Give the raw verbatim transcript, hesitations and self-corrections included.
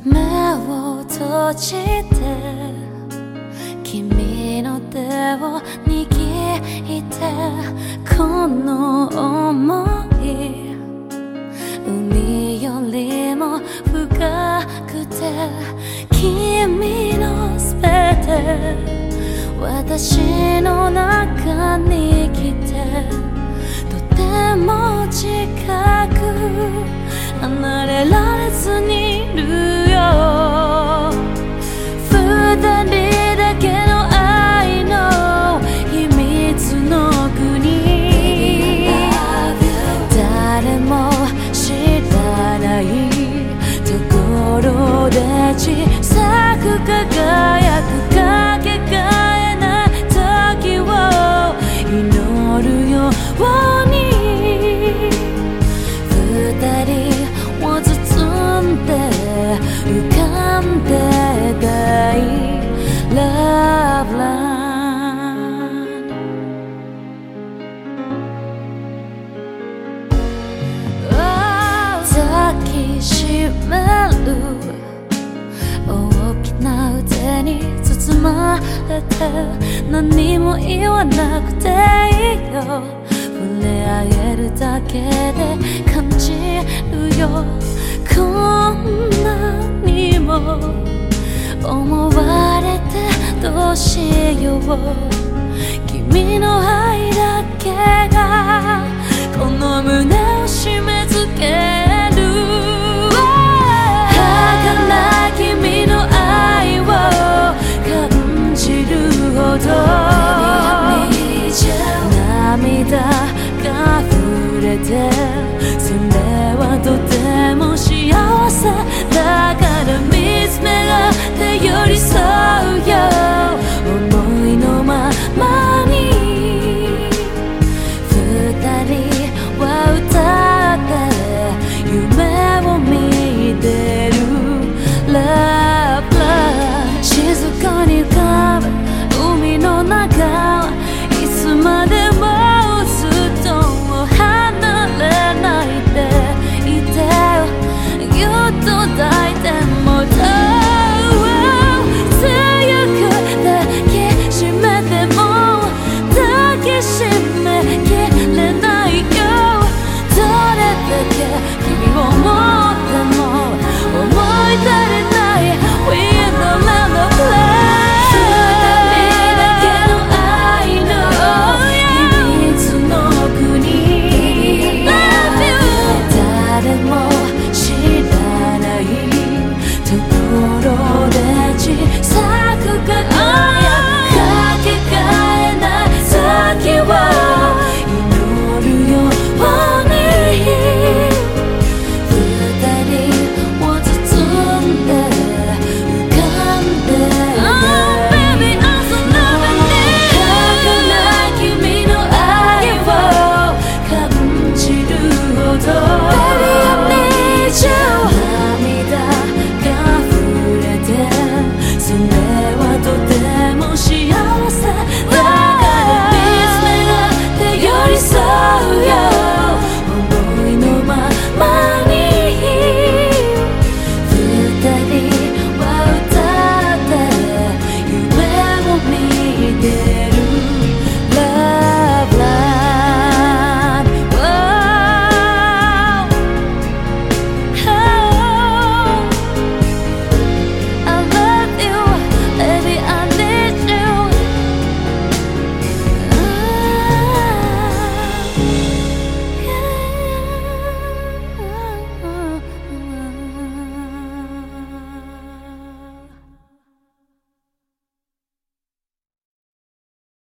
目を閉じて君の手を握ってこの想い海よりも深くて君のすべて私の中に来てとても近く離れられずにいるよ二人だけの愛の秘密の国誰も知らないところで小さく輝くかけがえない時を祈るように二人を包んで浮かんでたい Love Land 抱きしめる大きな腕に包まれて何も言わなくていいよ触れ合えるだけで感じるよこんなにも思われてどうしよう君の愛だけがこの胸を締め付ける